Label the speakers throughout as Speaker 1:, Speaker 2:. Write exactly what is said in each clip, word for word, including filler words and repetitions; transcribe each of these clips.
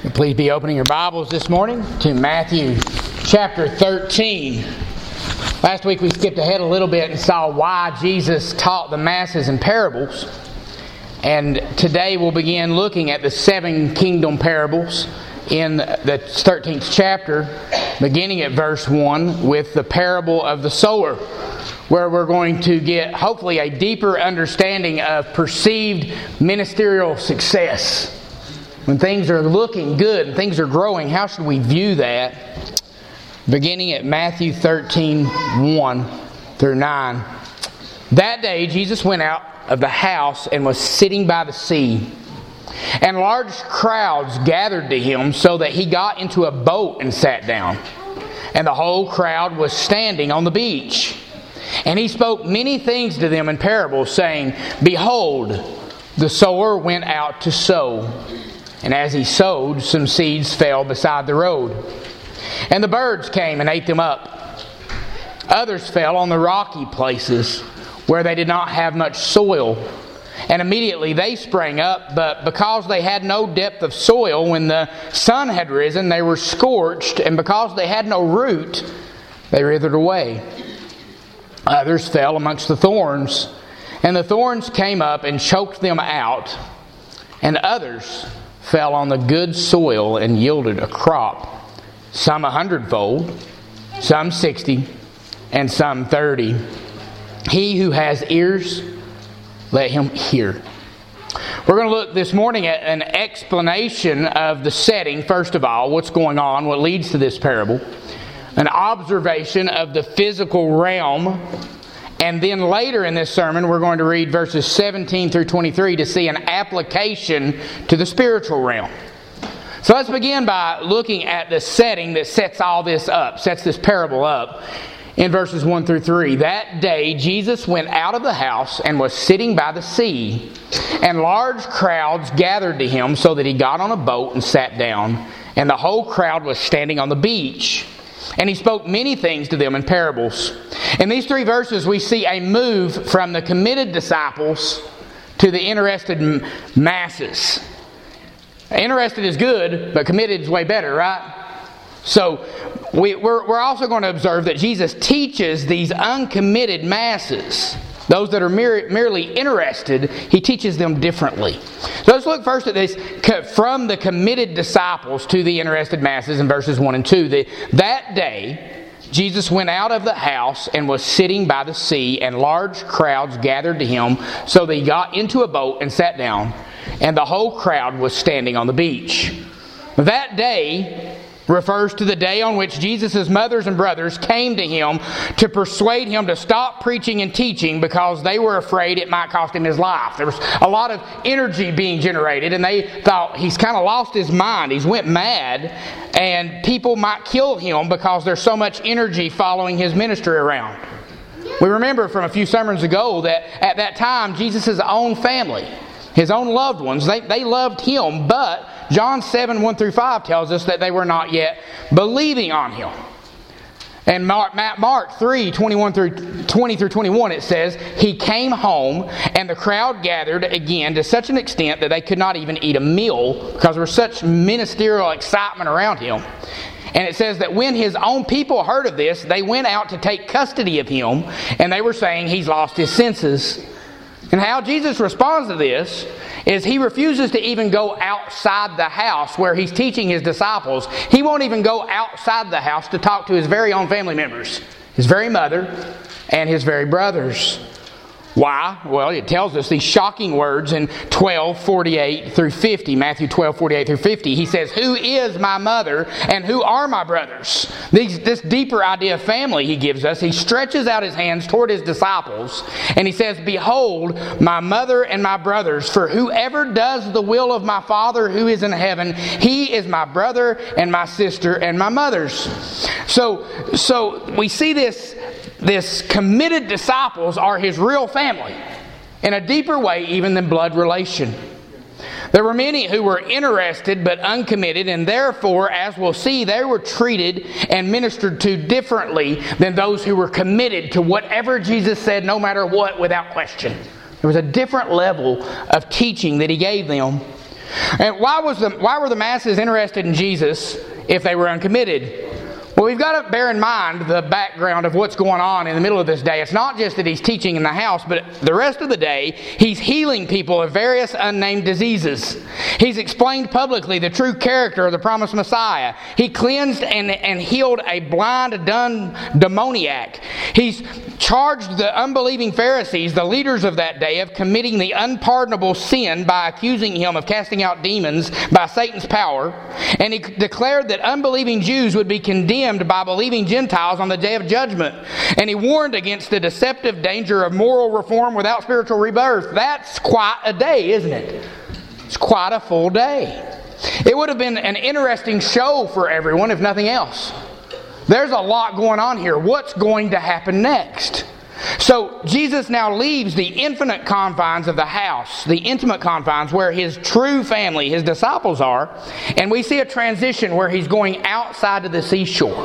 Speaker 1: Please be opening your Bibles this morning to Matthew chapter thirteen. Last week we skipped ahead a little bit and saw why Jesus taught the masses in parables. And today we'll begin looking at the seven kingdom parables in the thirteenth chapter, beginning at verse one with the parable of the sower, where we're going to get hopefully a deeper understanding of perceived ministerial success. When things are looking good and things are growing, how should we view that? Beginning at Matthew thirteen, one through nine. That day Jesus went out of the house and was sitting by the sea. And large crowds gathered to him, so that he got into a boat and sat down. And the whole crowd was standing on the beach. And he spoke many things to them in parables, saying, Behold, the sower went out to sow. And as he sowed, some seeds fell beside the road. And the birds came and ate them up. Others fell on the rocky places, where they did not have much soil. And immediately they sprang up, but because they had no depth of soil, when the sun had risen, they were scorched. And because they had no root, they withered away. Others fell amongst the thorns, and the thorns came up and choked them out. And others fell on the good soil and yielded a crop, some a hundredfold, some sixty, and some thirty. He who has ears, let him hear. We're going to look this morning at an explanation of the setting, first of all, what's going on, what leads to this parable, an observation of the physical realm. And then later in this sermon, we're going to read verses seventeen through twenty-three to see an application to the spiritual realm. So let's begin by looking at the setting that sets all this up, sets this parable up in verses one through three. That day, Jesus went out of the house and was sitting by the sea, and large crowds gathered to him, so that he got on a boat and sat down, and the whole crowd was standing on the beach. And he spoke many things to them in parables. In these three verses, we see a move from the committed disciples to the interested masses. Interested is good, but committed is way better, right? So we, we're, we're also going to observe that Jesus teaches these uncommitted masses, those that are mere, merely interested, he teaches them differently. So let's look first at this from the committed disciples to the interested masses in verses one and two. The, that day, Jesus went out of the house and was sitting by the sea, and large crowds gathered to him, so that he got into a boat and sat down, and the whole crowd was standing on the beach. That day refers to the day on which Jesus' mothers and brothers came to him to persuade him to stop preaching and teaching, because they were afraid it might cost him his life. There was a lot of energy being generated, and they thought he's kind of lost his mind. He's went mad, and people might kill him because there's so much energy following his ministry around. We remember from a few sermons ago that at that time, Jesus' own family, his own loved ones, they, they loved him, but John seven, one through five tells us that they were not yet believing on him. And Mark, Mark three, twenty-one through twenty through twenty-one, it says, he came home, and the crowd gathered again to such an extent that they could not even eat a meal, because there was such ministerial excitement around him. And it says that when his own people heard of this, they went out to take custody of him, and they were saying he's lost his senses. And how Jesus responds to this is he refuses to even go outside the house where he's teaching his disciples. He won't even go outside the house to talk to his very own family members, his very mother and his very brothers. Why? Well, it tells us these shocking words in twelve, forty-eight through fifty. Matthew twelve, forty-eight through fifty. He says, who is my mother and who are my brothers? These, this deeper idea of family he gives us. He stretches out his hands toward his disciples, and he says, behold, my mother and my brothers, for whoever does the will of my Father who is in heaven, he is my brother and my sister and my mother's. So, so we see this This committed disciples are his real family, in a deeper way even than blood relation. There were many who were interested but uncommitted, and therefore, as we'll see, they were treated and ministered to differently than those who were committed to whatever Jesus said, no matter what, without question. There was a different level of teaching that he gave them. And why was the why were the masses interested in Jesus if they were uncommitted? Well, we've got to bear in mind the background of what's going on in the middle of this day. It's not just that he's teaching in the house, but the rest of the day, he's healing people of various unnamed diseases. He's explained publicly the true character of the promised Messiah. He cleansed and, and healed a blind, dumb demoniac. He's charged the unbelieving Pharisees, the leaders of that day, of committing the unpardonable sin by accusing him of casting out demons by Satan's power. And he declared that unbelieving Jews would be condemned by believing Gentiles on the day of judgment. And he warned against the deceptive danger of moral reform without spiritual rebirth. That's quite a day, isn't it? It's quite a full day. It would have been an interesting show for everyone, if nothing else. There's a lot going on here. What's going to happen next? So Jesus now leaves the infinite confines of the house, the intimate confines where his true family, his disciples are, and we see a transition where he's going outside to the seashore.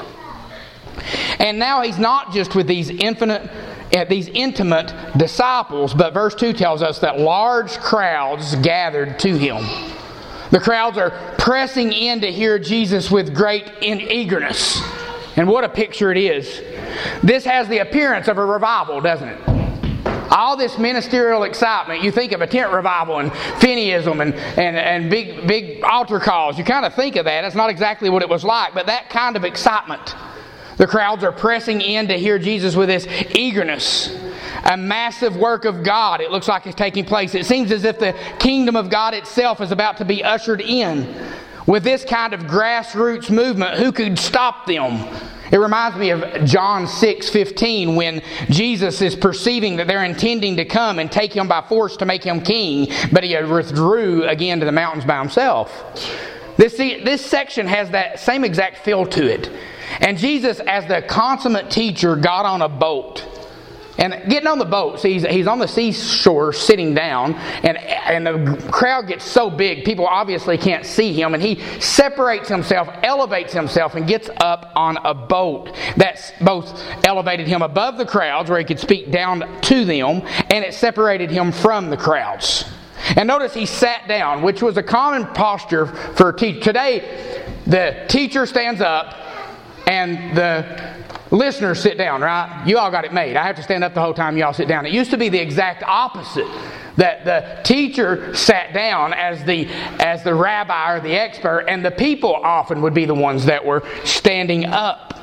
Speaker 1: And now he's not just with these infinite, these intimate disciples, but verse two tells us that large crowds gathered to him. The crowds are pressing in to hear Jesus with great eagerness. And what a picture it is. This has the appearance of a revival, doesn't it? All this ministerial excitement. You think of a tent revival and Finneyism and, and, and big, big altar calls. You kind of think of that. That's not exactly what it was like, but that kind of excitement. The crowds are pressing in to hear Jesus with this eagerness. A massive work of God, it looks like, is taking place. It seems as if the kingdom of God itself is about to be ushered in. With this kind of grassroots movement, who could stop them? It reminds me of John six fifteen when Jesus is perceiving that they're intending to come and take him by force to make him king, but he withdrew again to the mountains by himself. This, this section has that same exact feel to it. And Jesus, as the consummate teacher, got on a boat. And getting on the boat, see, he's, he's on the seashore sitting down, and, and the crowd gets so big, people obviously can't see him, and he separates himself, elevates himself, and gets up on a boat. That's both elevated him above the crowds, where he could speak down to them, and it separated him from the crowds. And notice he sat down, which was a common posture for a teacher. Today, the teacher stands up, and the listeners sit down, right? You all got it made. I have to stand up the whole time you all sit down. It used to be the exact opposite. That the teacher sat down as the as the rabbi or the expert, and the people often would be the ones that were standing up.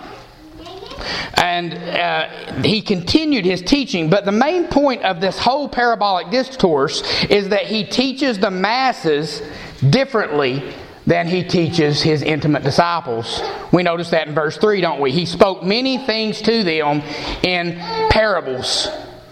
Speaker 1: And uh, he continued his teaching, but the main point of this whole parabolic discourse is that he teaches the masses differently than he teaches his intimate disciples. We notice that in verse three, don't we? He spoke many things to them in parables.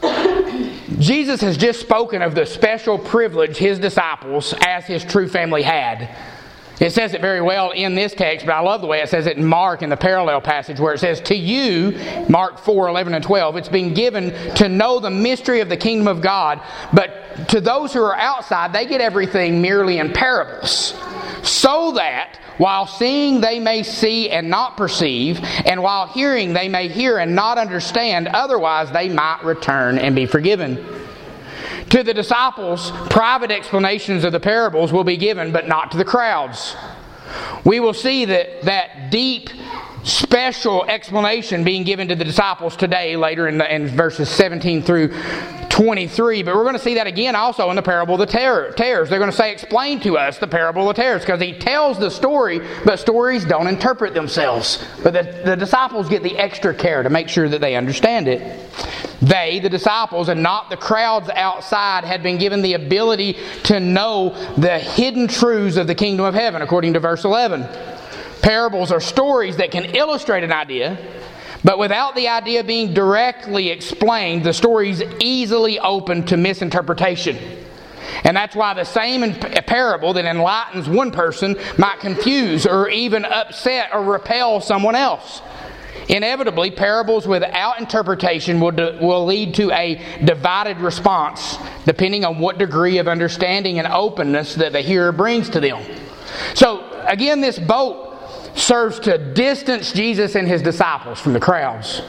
Speaker 1: Jesus has just spoken of the special privilege his disciples, as his true family, had. It says it very well in this text, but I love the way it says it in Mark in the parallel passage where it says, to you, Mark four, eleven and twelve, it's been given to know the mystery of the kingdom of God, but to those who are outside, they get everything merely in parables. So that while seeing they may see and not perceive, and while hearing they may hear and not understand, otherwise they might return and be forgiven. To the disciples, private explanations of the parables will be given, but not to the crowds. We will see that that deep, special explanation being given to the disciples today, later in, the, in verses seventeen through twenty-three. But we're going to see that again also in the parable of the tares. They're going to say, explain to us the parable of the tares, because he tells the story, but stories don't interpret themselves. But the, the disciples get the extra care to make sure that they understand it. They, the disciples, and not the crowds outside, had been given the ability to know the hidden truths of the kingdom of heaven, according to verse eleven. Parables are stories that can illustrate an idea, but without the idea being directly explained, the story is easily open to misinterpretation. And that's why the same parable that enlightens one person might confuse or even upset or repel someone else. Inevitably, parables without interpretation will, de- will lead to a divided response, depending on what degree of understanding and openness that the hearer brings to them. So, again, this boat serves to distance Jesus and his disciples from the crowds,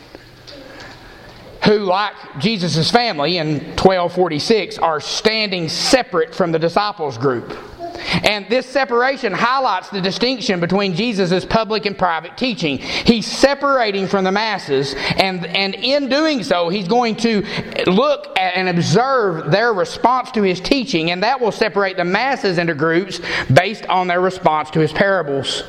Speaker 1: who, like Jesus' family in twelve forty-six, are standing separate from the disciples group. And this separation highlights the distinction between Jesus' public and private teaching. He's separating from the masses, and, and in doing so, he's going to look at and observe their response to his teaching, and that will separate the masses into groups based on their response to his parables.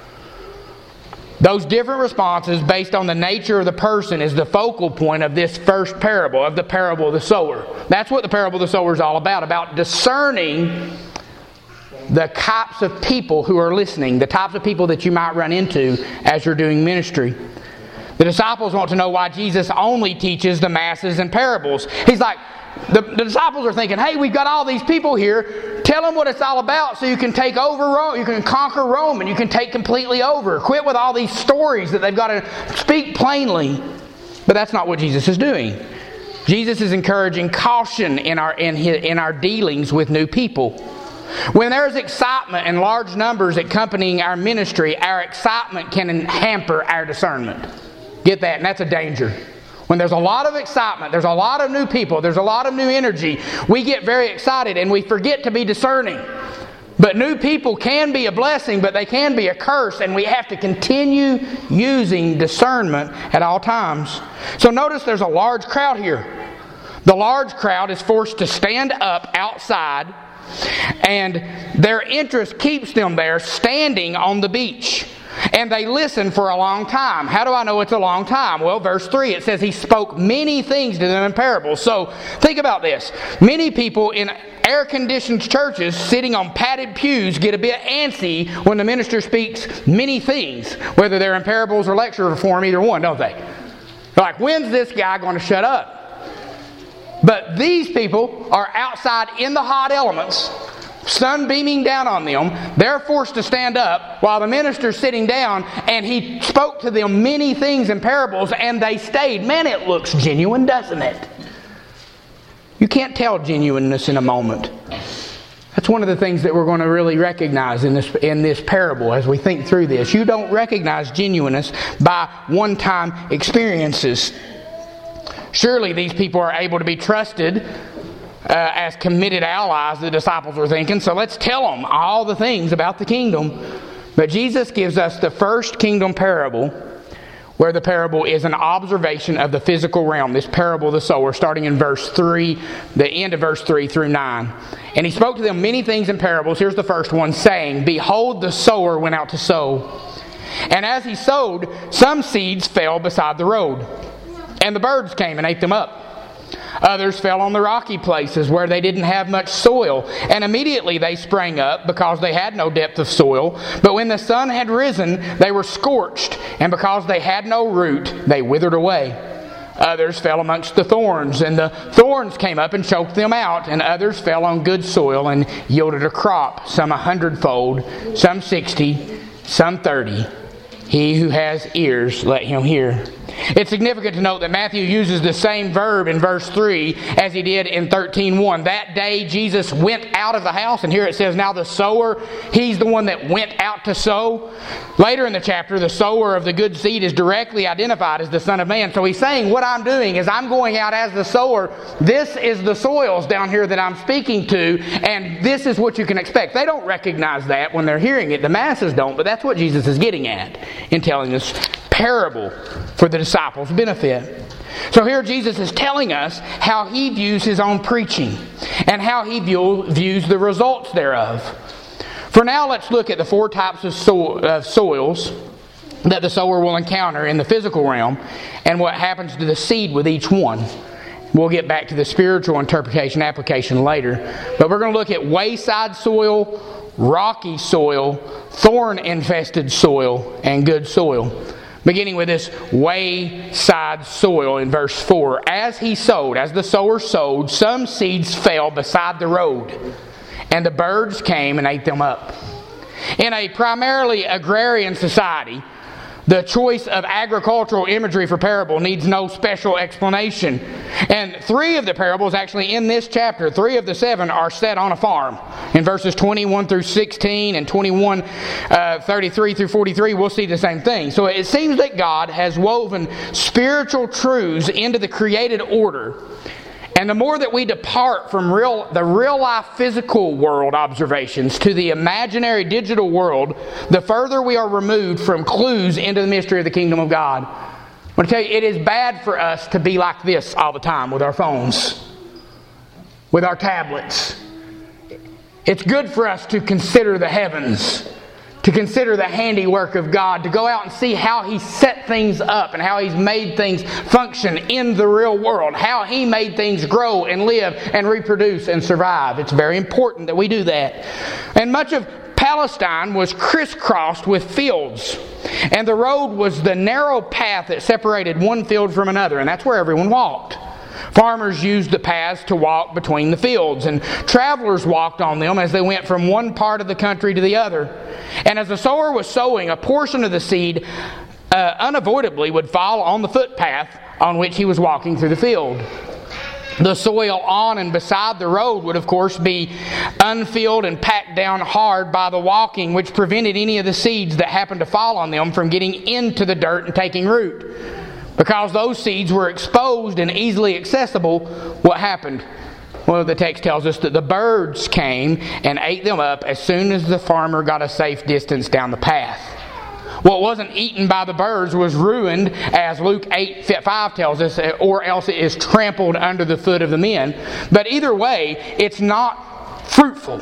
Speaker 1: Those different responses based on the nature of the person is the focal point of this first parable, of the parable of the sower. That's what the parable of the sower is all about, about discerning the types of people who are listening, the types of people that you might run into as you're doing ministry. The disciples want to know why Jesus only teaches the masses in parables. He's like, the, the disciples are thinking, hey, we've got all these people here. Tell them what it's all about so you can take over Rome. You can conquer Rome and you can take completely over. Quit with all these stories that they've got to speak plainly. But that's not what Jesus is doing. Jesus is encouraging caution in our, in his, in our dealings with new people. When there's excitement and large numbers accompanying our ministry, our excitement can hamper our discernment. Get that? And that's a danger. When there's a lot of excitement, there's a lot of new people, there's a lot of new energy, we get very excited and we forget to be discerning. But new people can be a blessing, but they can be a curse, and we have to continue using discernment at all times. So notice there's a large crowd here. The large crowd is forced to stand up outside, and their interest keeps them there standing on the beach. And they listen for a long time. How do I know it's a long time? Well, verse three, it says he spoke many things to them in parables. So think about this. Many people in air-conditioned churches sitting on padded pews get a bit antsy when the minister speaks many things, whether they're in parables or lecture form, either one, don't they? They're like, when's this guy going to shut up? But these people are outside in the hot elements, sun beaming down on them. They're forced to stand up while the minister's sitting down, and he spoke to them many things in parables, and they stayed. Man, it looks genuine, doesn't it? You can't tell genuineness in a moment. That's one of the things that we're going to really recognize in this in this parable as we think through this. You don't recognize genuineness by one-time experiences. Surely these people are able to be trusted uh, as committed allies, the disciples were thinking. So let's tell them all the things about the kingdom. But Jesus gives us the first kingdom parable, where the parable is an observation of the physical realm. This parable of the sower, starting in verse three, the end of verse three through nine. And he spoke to them many things in parables. Here's the first one, saying, behold, the sower went out to sow. And as he sowed, some seeds fell beside the road, and the birds came and ate them up. Others fell on the rocky places where they didn't have much soil, and immediately they sprang up because they had no depth of soil. But when the sun had risen, they were scorched, and because they had no root, they withered away. Others fell amongst the thorns, and the thorns came up and choked them out. And others fell on good soil and yielded a crop, some a hundredfold, some sixty, some thirty. He who has ears, let him hear. It's significant to note that Matthew uses the same verb in verse three as he did in thirteen one. That day Jesus went out of the house, and here it says now the sower, he's the one that went out to sow. Later in the chapter, the sower of the good seed is directly identified as the Son of Man. So he's saying what I'm doing is I'm going out as the sower. This is the soils down here that I'm speaking to, and this is what you can expect. They don't recognize that when they're hearing it. The masses don't, but that's what Jesus is getting at in telling this parable for the disciples' benefit. So here Jesus is telling us how he views his own preaching and how he view, views the results thereof. For now, let's look at the four types of, so, of soils that the sower will encounter in the physical realm and what happens to the seed with each one. We'll get back to the spiritual interpretation application later. But we're going to look at wayside soil, rocky soil, thorn-infested soil, and good soil. Beginning with this wayside soil in verse four. As he sowed, as the sower sowed, some seeds fell beside the road, and the birds came and ate them up. In a primarily agrarian society, the choice of agricultural imagery for parable needs no special explanation. And three of the parables, actually in this chapter, three of the seven are set on a farm. In verses twenty-one through sixteen and twenty-one, uh, thirty-three through forty-three, we'll see the same thing. So it seems that God has woven spiritual truths into the created order, And the more that we depart from real, the real-life physical world observations to the imaginary digital world, the further we are removed from clues into the mystery of the kingdom of God. I want to tell you, it is bad for us to be like this all the time with our phones, with our tablets. It's good for us to consider the heavens, to consider the handiwork of God, to go out and see how He set things up and how He's made things function in the real world, how He made things grow and live and reproduce and survive. It's very important that we do that. And much of Palestine was crisscrossed with fields, and the road was the narrow path that separated one field from another, and that's where everyone walked. Farmers used the paths to walk between the fields, and travelers walked on them as they went from one part of the country to the other. And as the sower was sowing, a portion of the seed uh, unavoidably would fall on the footpath on which he was walking through the field. The soil on and beside the road would, of course, be unfilled and packed down hard by the walking, which prevented any of the seeds that happened to fall on them from getting into the dirt and taking root. Because those seeds were exposed and easily accessible, what happened? Well, the text tells us that the birds came and ate them up as soon as the farmer got a safe distance down the path. What wasn't eaten by the birds was ruined, as Luke eight five tells us, or else it is trampled under the foot of the men. But either way, it's not fruitful.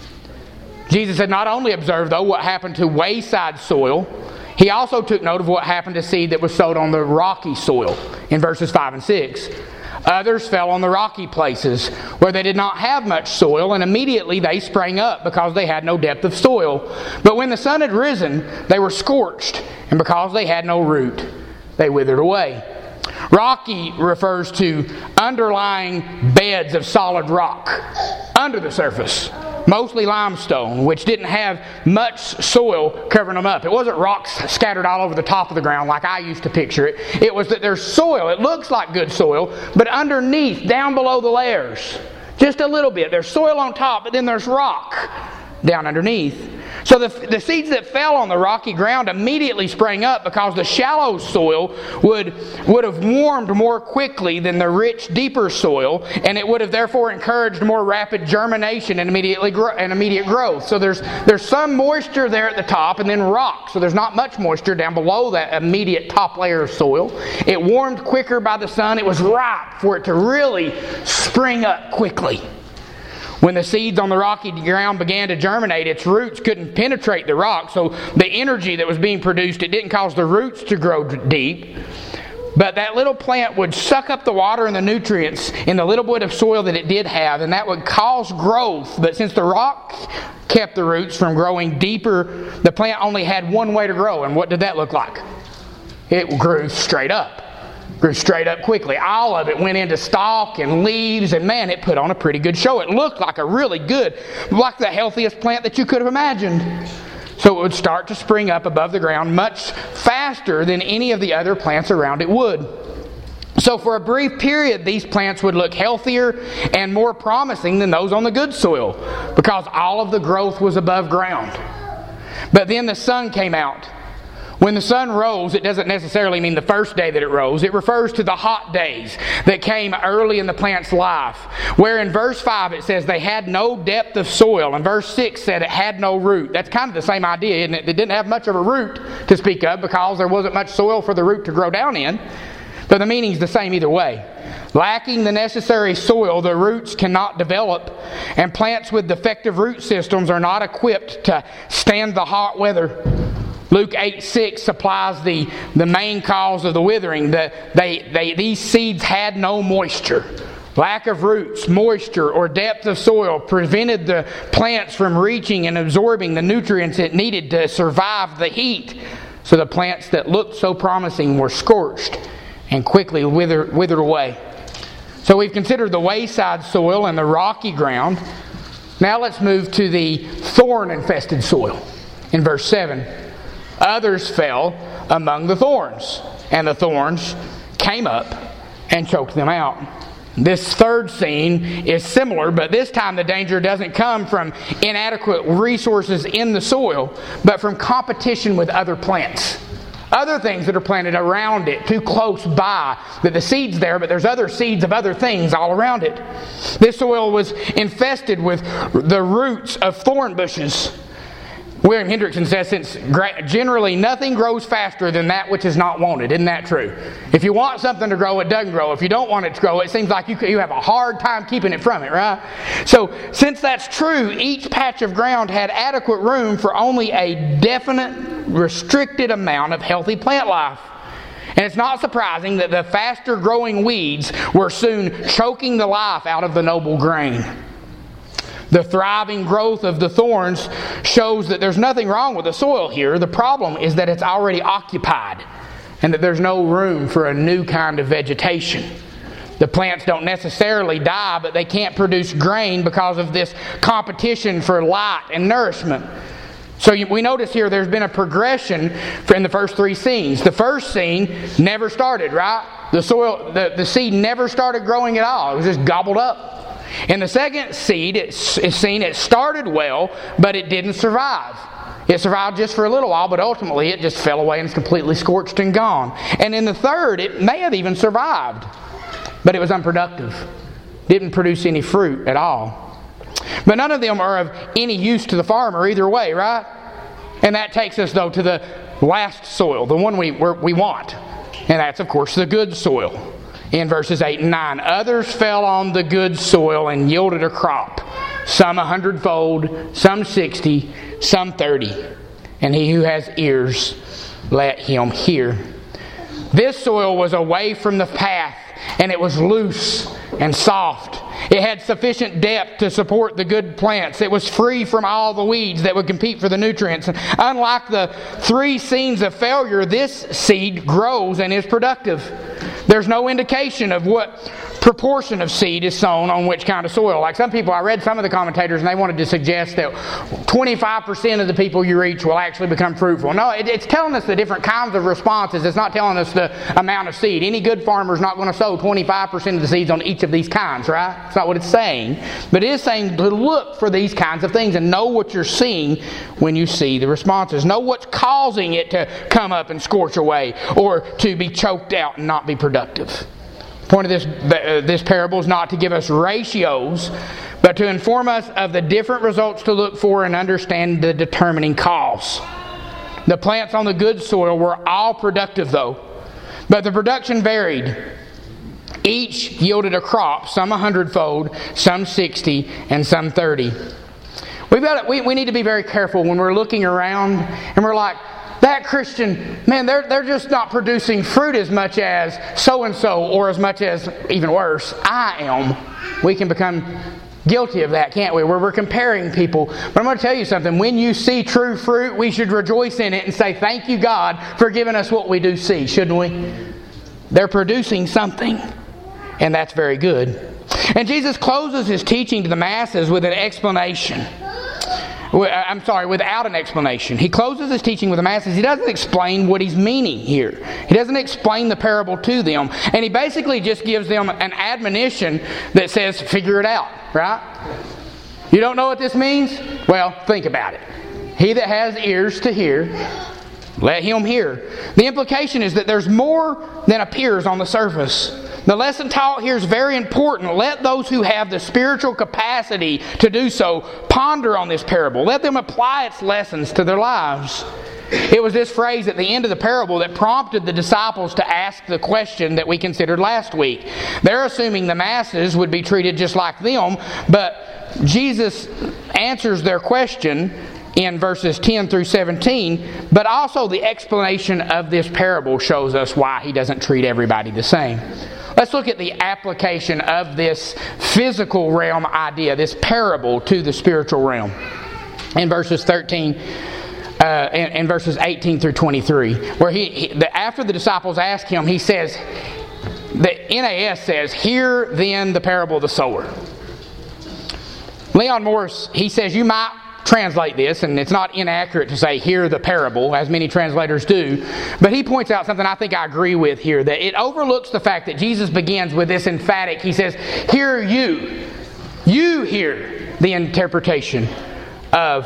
Speaker 1: Jesus had not only observed, though, what happened to wayside soil, He also took note of what happened to seed that was sowed on the rocky soil in verses five and six. Others fell on the rocky places where they did not have much soil, and immediately they sprang up because they had no depth of soil. But when the sun had risen, they were scorched, and because they had no root, they withered away. Rocky refers to underlying beds of solid rock under the surface, mostly limestone, which didn't have much soil covering them up. It wasn't rocks scattered all over the top of the ground like I used to picture it. It was that there's soil. It looks like good soil, but underneath, down below the layers, just a little bit. There's soil on top, but then there's rock down underneath. So the, the seeds that fell on the rocky ground immediately sprang up because the shallow soil would, would have warmed more quickly than the rich, deeper soil, and it would have therefore encouraged more rapid germination and, immediately gro- and immediate growth. So there's, there's some moisture there at the top and then rock. So there's not much moisture down below that immediate top layer of soil. It warmed quicker by the sun. It was ripe for it to really spring up quickly. When the seeds on the rocky ground began to germinate, its roots couldn't penetrate the rock, so the energy that was being produced, it didn't cause the roots to grow deep. But that little plant would suck up the water and the nutrients in the little bit of soil that it did have, and that would cause growth. But since the rock kept the roots from growing deeper, the plant only had one way to grow. And what did that look like? It grew straight up. Grew straight up quickly. All of it went into stalk and leaves, and man, it put on a pretty good show. It looked like a really good, like the healthiest plant that you could have imagined. So it would start to spring up above the ground much faster than any of the other plants around it would. So for a brief period, these plants would look healthier and more promising than those on the good soil because all of the growth was above ground. But then the sun came out. When the sun rose, it doesn't necessarily mean the first day that it rose. It refers to the hot days that came early in the plant's life. Where in verse five it says they had no depth of soil, and verse six said it had no root. That's kind of the same idea, isn't it? It didn't have much of a root to speak of because there wasn't much soil for the root to grow down in. But the meaning's the same either way. Lacking the necessary soil, the roots cannot develop, and plants with defective root systems are not equipped to stand the hot weather. Luke eight six supplies the, the main cause of the withering. That they, they, these seeds had no moisture. Lack of roots, moisture, or depth of soil prevented the plants from reaching and absorbing the nutrients it needed to survive the heat. So the plants that looked so promising were scorched and quickly withered, withered away. So we've considered the wayside soil and the rocky ground. Now let's move to the thorn-infested soil in verse seven. Others fell among the thorns, and the thorns came up and choked them out. This third scene is similar, but this time the danger doesn't come from inadequate resources in the soil, but from competition with other plants. Other things that are planted around it, too close by, that the seed's there, but there's other seeds of other things all around it. This soil was infested with the roots of thorn bushes. William Hendrickson says, since generally nothing grows faster than that which is not wanted. Isn't that true? If you want something to grow, it doesn't grow. If you don't want it to grow, it seems like you, you have a hard time keeping it from it, right? So, since that's true, each patch of ground had adequate room for only a definite, restricted amount of healthy plant life. And it's not surprising that the faster growing weeds were soon choking the life out of the noble grain. The thriving growth of the thorns shows that there's nothing wrong with the soil here. The problem is that it's already occupied and that there's no room for a new kind of vegetation. The plants don't necessarily die, but they can't produce grain because of this competition for light and nourishment. So we notice here there's been a progression in the first three scenes. The first scene never started, right? The soil, the, the seed never started growing at all. It was just gobbled up. In the second seed, it's, it's seen it started well, but it didn't survive. It survived just for a little while, but ultimately it just fell away and is completely scorched and gone. And in the third, it may have even survived, but it was unproductive. Didn't produce any fruit at all. But none of them are of any use to the farmer either way, right? And that takes us, though, to the last soil, the one we, we want. And that's, of course, the good soil. In verses eight and nine, others fell on the good soil and yielded a crop, some a hundredfold, some sixty, some thirty. And he who has ears, let him hear. This soil was away from the path, and it was loose and soft. It had sufficient depth to support the good plants. It was free from all the weeds that would compete for the nutrients. And unlike the three scenes of failure, this seed grows and is productive. There's no indication of what proportion of seed is sown on which kind of soil. Like some people, I read some of the commentators and they wanted to suggest that twenty-five percent of the people you reach will actually become fruitful. No, it, it's telling us the different kinds of responses. It's not telling us the amount of seed. Any good farmer is not going to sow twenty-five percent of the seeds on each of these kinds, right? That's not what it's saying. But it is saying to look for these kinds of things and know what you're seeing when you see the responses. Know what's causing it to come up and scorch away or to be choked out and not be productive. The point of this, uh, this parable is not to give us ratios, but to inform us of the different results to look for and understand the determining cause. The plants on the good soil were all productive, though, but the production varied. Each yielded a crop, some a hundredfold, some sixty, and some thirty. We've got to, we, we need to be very careful when we're looking around and we're like, that Christian, man, they're, they're just not producing fruit as much as so-and-so, or as much as, even worse, I am. We can become guilty of that, can't we? Where we're comparing people. But I'm going to tell you something. When you see true fruit, we should rejoice in it and say, thank you, God, for giving us what we do see, shouldn't we? They're producing something, and that's very good. And Jesus closes His teaching to the masses with an explanation. I'm sorry, without an explanation. He closes His teaching with the masses. He doesn't explain what He's meaning here. He doesn't explain the parable to them. And He basically just gives them an admonition that says, figure it out, right? You don't know what this means? Well, think about it. He that has ears to hear, let him hear. The implication is that there's more than appears on the surface. The lesson taught here is very important. Let those who have the spiritual capacity to do so ponder on this parable. Let them apply its lessons to their lives. It was this phrase at the end of the parable that prompted the disciples to ask the question that we considered last week. They're assuming the masses would be treated just like them, but Jesus answers their question in verses ten through seventeen, but also the explanation of this parable shows us why He doesn't treat everybody the same. Let's look at the application of this physical realm idea, this parable, to the spiritual realm. In verses thirteen, uh, in, in verses eighteen through twenty-three, where he, he the, after the disciples ask Him, He says, the N A S says, "Hear then the parable of the sower." Leon Morris, he says, you might translate this, and it's not inaccurate to say hear the parable, as many translators do, but he points out something I think I agree with here, that it overlooks the fact that Jesus begins with this emphatic, He says, hear you, you hear the interpretation of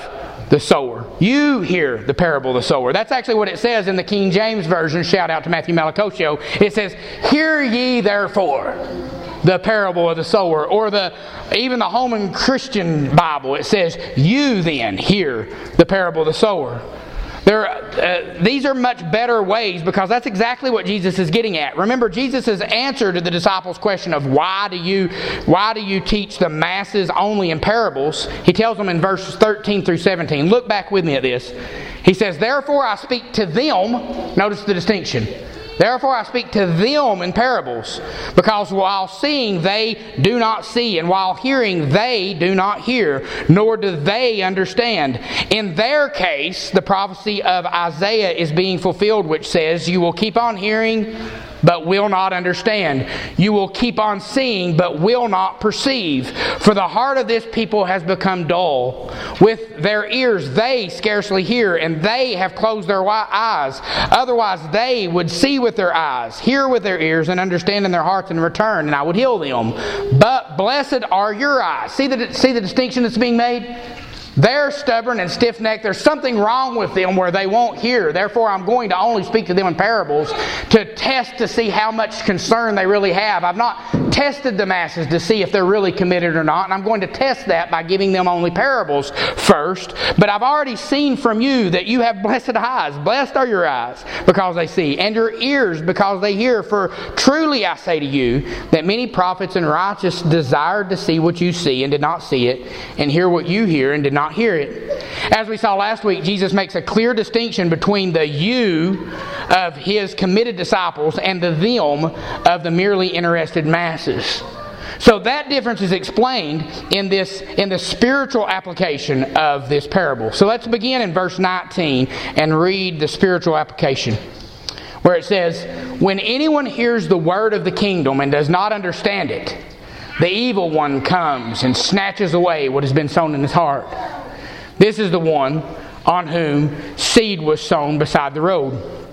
Speaker 1: the sower. You hear the parable of the sower. That's actually what it says in the King James Version. Shout out to Matthew Malakosio. It says, hear ye therefore the parable of the sower. Or the even the Holman Christian Bible, it says, you then hear the parable of the sower. There, uh, these are much better ways, because that's exactly what Jesus is getting at. Remember, Jesus' answer to the disciples' question of why do you why do you teach the masses only in parables? He tells them in verses thirteen through seventeen. Look back with me at this. He says, therefore I speak to them. Notice the distinction. Therefore I speak to them in parables, because while seeing they do not see, and while hearing they do not hear, nor do they understand. In their case, the prophecy of Isaiah is being fulfilled, which says, you will keep on hearing, but will not understand. You will keep on seeing, but will not perceive. For the heart of this people has become dull. With their ears they scarcely hear, and they have closed their eyes. Otherwise they would see with their eyes, hear with their ears, and understand in their hearts, and return, and I would heal them. But blessed are your eyes. See the, see the distinction that's being made? They're stubborn and stiff-necked. There's something wrong with them where they won't hear. Therefore, I'm going to only speak to them in parables to test to see how much concern they really have. I've not tested the masses to see if they're really committed or not, and I'm going to test that by giving them only parables first. But I've already seen from you that you have blessed eyes. Blessed are your eyes because they see, and your ears because they hear. For truly I say to you that many prophets and righteous desired to see what you see and did not see it, and hear what you hear and did not hear it. As we saw last week, Jesus makes a clear distinction between the you of his committed disciples and the them of the merely interested masses. So that difference is explained in this in the spiritual application of this parable. So let's begin in verse nineteen and read the spiritual application, where it says, when anyone hears the word of the kingdom and does not understand it, the evil one comes and snatches away what has been sown in his heart. This is the one on whom seed was sown beside the road.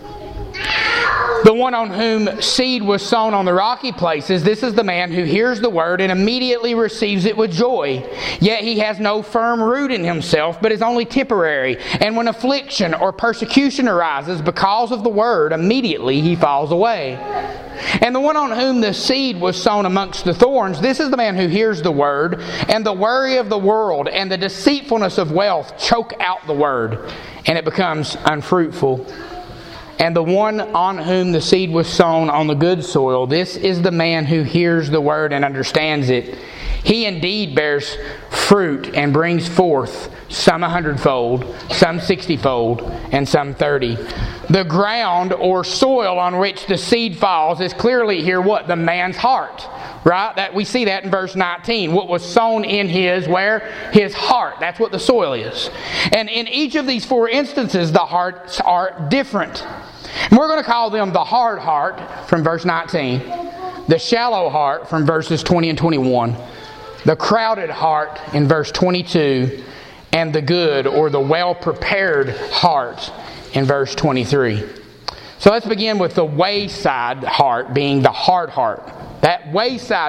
Speaker 1: The one on whom seed was sown on the rocky places, this is the man who hears the word and immediately receives it with joy. Yet he has no firm root in himself, but is only temporary. And when affliction or persecution arises because of the word, immediately he falls away. And the one on whom the seed was sown amongst the thorns, this is the man who hears the word, and the worry of the world and the deceitfulness of wealth choke out the word, and it becomes unfruitful. And the one on whom the seed was sown on the good soil, this is the man who hears the word and understands it. He indeed bears fruit and brings forth some a hundredfold, some sixtyfold, and some thirty. The ground or soil on which the seed falls is clearly here what? The man's heart. Right? That we see that in verse nineteen. What was sown in his, where? His heart. That's what the soil is. And in each of these four instances, the hearts are different. And we're going to call them the hard heart from verse nineteen, the shallow heart from verses twenty and twenty-one, the crowded heart in verse twenty-two, and the good or the well-prepared heart in verse twenty-three. So let's begin with the wayside heart being the hard heart. That wayside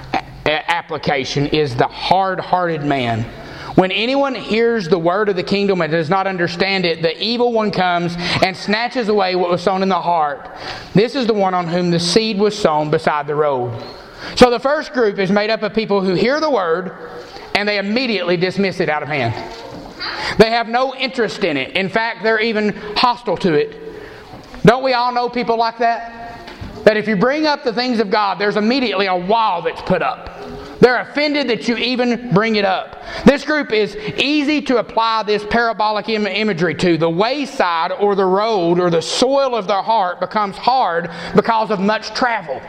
Speaker 1: a- application is the hard-hearted man. When anyone hears the word of the kingdom and does not understand it, the evil one comes and snatches away what was sown in the heart. This is the one on whom the seed was sown beside the road. So the first group is made up of people who hear the word and they immediately dismiss it out of hand. They have no interest in it. In fact, they're even hostile to it. Don't we all know people like that? That if you bring up the things of God, there's immediately a wall that's put up. They're offended that you even bring it up. This group is easy to apply this parabolic im- imagery to. The wayside or the road or the soil of their heart becomes hard because of much travel.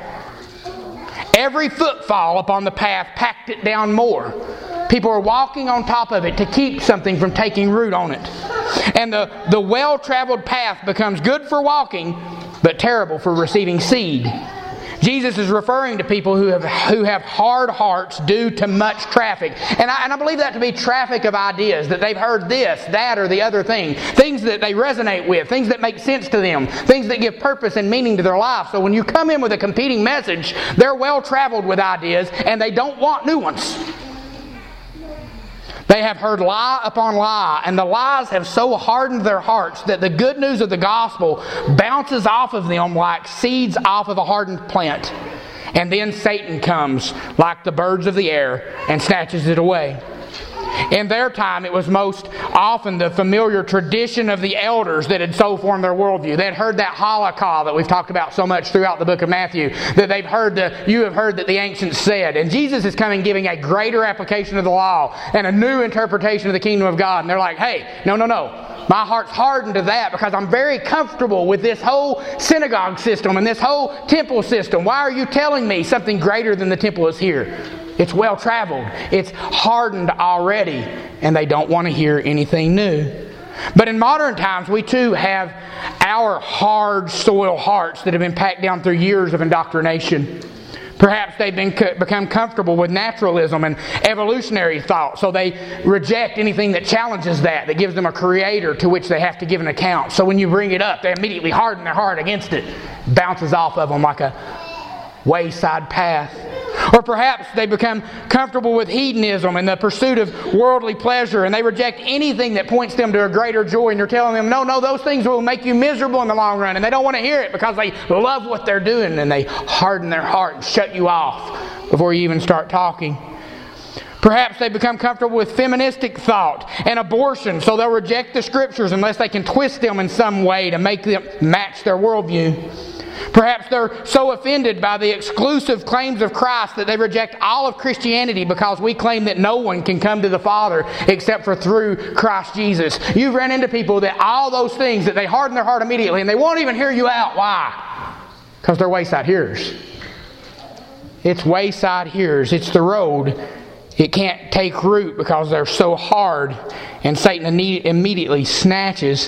Speaker 1: Every footfall upon the path packed it down more. People are walking on top of it to keep something from taking root on it. And the, the well-traveled path becomes good for walking, but terrible for receiving seed. Jesus is referring to people who have who have hard hearts due to much traffic. And I, and I believe that to be traffic of ideas, that they've heard this, that, or the other thing. Things that they resonate with, things that make sense to them, things that give purpose and meaning to their life. So when you come in with a competing message, they're well traveled with ideas and they don't want new ones. They have heard lie upon lie, and the lies have so hardened their hearts that the good news of the gospel bounces off of them like seeds off of a hardened plant. And then Satan comes like the birds of the air and snatches it away. In their time, it was most often the familiar tradition of the elders that had so formed their worldview. They had heard that halakha that we've talked about so much throughout the book of Matthew, that they've heard the, you have heard that the ancients said. And Jesus is coming giving a greater application of the law and a new interpretation of the kingdom of God. And they're like, hey, no, no, no. My heart's hardened to that because I'm very comfortable with this whole synagogue system and this whole temple system. Why are you telling me something greater than the temple is here? It's well traveled. It's hardened already. And they don't want to hear anything new. But in modern times, we too have our hard soil hearts that have been packed down through years of indoctrination. Perhaps they've been, become comfortable with naturalism and evolutionary thought, so they reject anything that challenges that, that gives them a creator to which they have to give an account. So when you bring it up, they immediately harden their heart against it. Bounces off of them like a wayside path. Or perhaps they become comfortable with hedonism and the pursuit of worldly pleasure, and they reject anything that points them to a greater joy. And you're telling them, no, no, those things will make you miserable in the long run. And they don't want to hear it because they love what they're doing, and they harden their heart and shut you off before you even start talking. Perhaps they become comfortable with feministic thought and abortion, so they'll reject the Scriptures unless they can twist them in some way to make them match their worldview. Perhaps they're so offended by the exclusive claims of Christ that they reject all of Christianity because we claim that no one can come to the Father except for through Christ Jesus. You've run into people that all those things, that they harden their heart immediately and they won't even hear you out. Why? Because they're wayside hearers. It's wayside hearers. It's the road. It can't take root because they're so hard, and Satan immediately snatches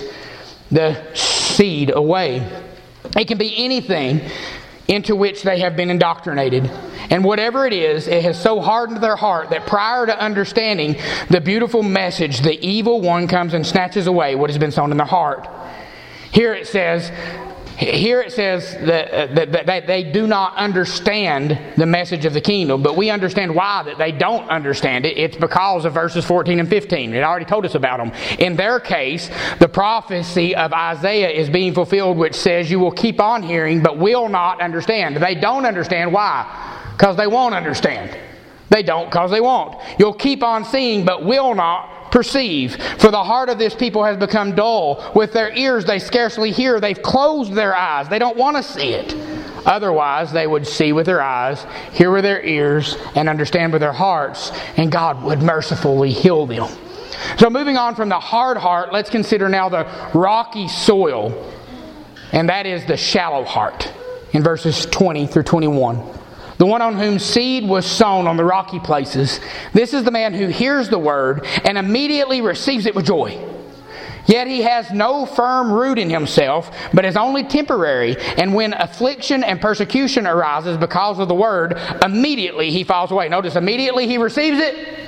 Speaker 1: the seed away. It can be anything into which they have been indoctrinated. And whatever it is, it has so hardened their heart that prior to understanding the beautiful message, the evil one comes and snatches away what has been sown in their heart. Here it says, here it says that, that, that they do not understand the message of the kingdom, but we understand why that they don't understand it. It's because of verses fourteen and fifteen. It already told us about them. In their case, the prophecy of Isaiah is being fulfilled, which says, you will keep on hearing, but will not understand. They don't understand. Why? Because they won't understand. They don't because they won't. You'll keep on seeing, but will not perceive. For the heart of this people has become dull. With their ears they scarcely hear. They've closed their eyes. They don't want to see it. Otherwise they would see with their eyes, hear with their ears, and understand with their hearts, and God would mercifully heal them. So moving on from the hard heart, let's consider now the rocky soil, and that is the shallow heart in verses twenty through twenty-one. The one on whom seed was sown on the rocky places. This is the man who hears the word and immediately receives it with joy. Yet he has no firm root in himself, but is only temporary. And when affliction and persecution arises because of the word, immediately he falls away. Notice, immediately he receives it,